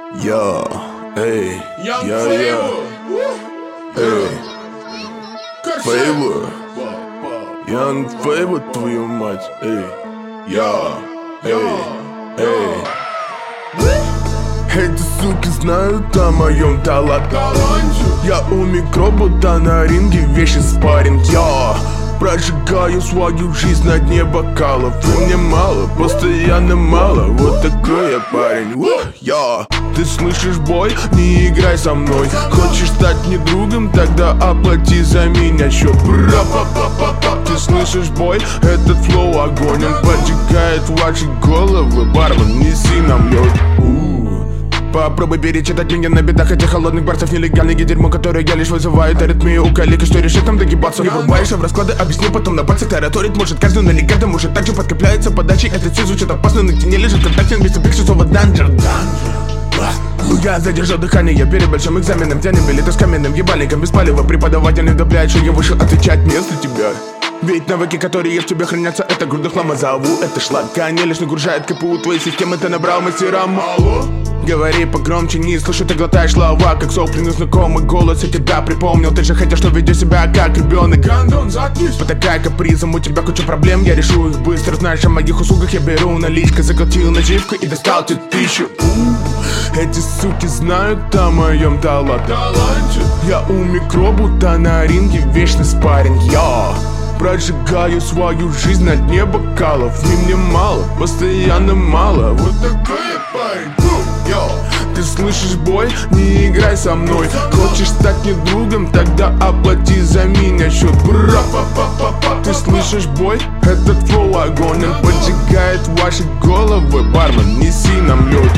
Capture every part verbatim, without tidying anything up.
Я, эй, я, я, эй, Фейвор, Янг Фейвор, твою мать, эй, я, эй, эй. Эти суки знают о моем таланте. Я у микробота на ринге, вещи спарринг. Я прожигаю свою жизнь на дне бокалов. И мне мало, постоянно мало. Вот такой я парень. Я, ты слышишь бой? Не играй со мной. Хочешь стать мне другом? Тогда оплати за меня счет. Ты слышишь бой? Этот флоу огонь. Он поджигает ваши головы. Бармен, неси нам лед. Попробуй перечитать меня на бедах этих холодных барцев. Нелегальное дерьмо, которое я лишь вызывает аритмию у коллег. И что решит там догибаться? Не врубаешься в расклады, объясню потом на пальцах. Тараторить может каждый, но легенда может также подкрепляется подачей. Этот все звучит опасно, на стене лежит контакт. Вместе пикси слова данжер. Я задержал дыхание перед большим экзаменом. Тянем билеты с каменным ебальником без палева. Преподаватель не вдупляет, что я вышел отвечать вместо тебя. Ведь навыки, которые в тебе хранятся, это груда хлама. Зову это шлака, не лишь нагружает КПУ твоей системы. Ты набрал мастера мало. Говори погромче, не слышу, ты глотаешь слова. Как сопли, знакомый голос, я тебя припомнил. Ты же хотел, что ведешь себя как ребенок. Гандон, заткнись. Потакай капризом, у тебя куча проблем, я решу их быстро. Знаешь, о моих услугах я беру наличкой. Заплатил наживку и достал тебе тысячу. Эти суки знают о моем таланте. Я у микробота на ринге, вечный спарринг. Я прожигаю свою жизнь на дне бокалов. И мне мало, постоянно мало. Вот такой я парень. Йо, ты слышишь бой? Не играй со мной. Хочешь стать мне другом? Тогда оплати за меня счет. Ты слышишь бой? Этот флоу огонь. Он поджигает ваши головы. Бармен, неси нам лед.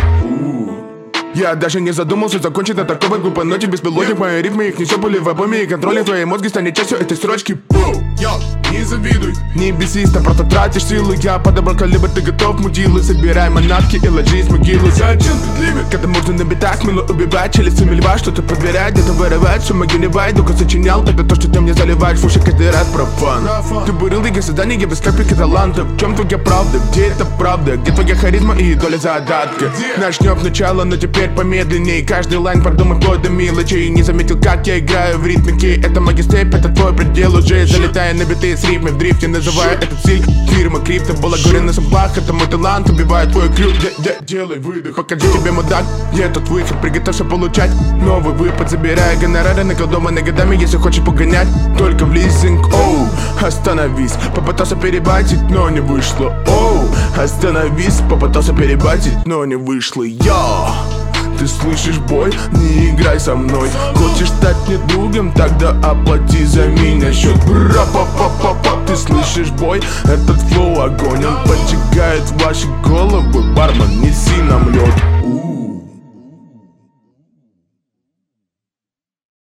Я даже не задумался закончить на такой глупой ноте. Без мелодик мои ритмы, их несет пули в обойме. И контроль твоей мозги станет частью этой строчки. Йо, не завидуй. Не бесись, ты просто тратишь силу. Я подобрал калибр, ты готов мудилы. Собирай манатки и ложись в могилу. Зачем тут лимит? Когда можно на битах мило убивать. Челюстями льва, что-то проверять, где-то вырывать. Все могу не вай, только сочинял. Это то, что ты мне заливаешь в уши каждый раз профан. Ты бурил лиги заданий, я без капельки таланта. В чем твоя правда? Где это правда? Где твоя харизма и доля задатка? Начнем сначала, но теперь помедленнее. Каждый лайн продумай вплоть до мелочей. Не заметил, как я играю в ритмике. Это моя степь, это твой предел уже. Залетая на биты с рифмой в дрифте. Называю этот стиль фирма крипто. Балагорин на самплах, это мой талант. Убивает твой крюк, делай выдох. Покажи тебе мудак, где тут выход. Приготовься получать новый выпад. Забирая гонорары, наколдованные годами. Если хочешь погонять, только в лизинг. Оу, остановись. Попытался перебатить, но не вышло. Оу, остановись. Попытался перебатить, но не вышло. Я. Ты слышишь бой? Не играй со мной. Хочешь стать мне другом? Тогда оплати за меня счет. Ты слышишь бой? Этот флоу огонь. Он поджигает ваши головы. Бармен, неси нам лед.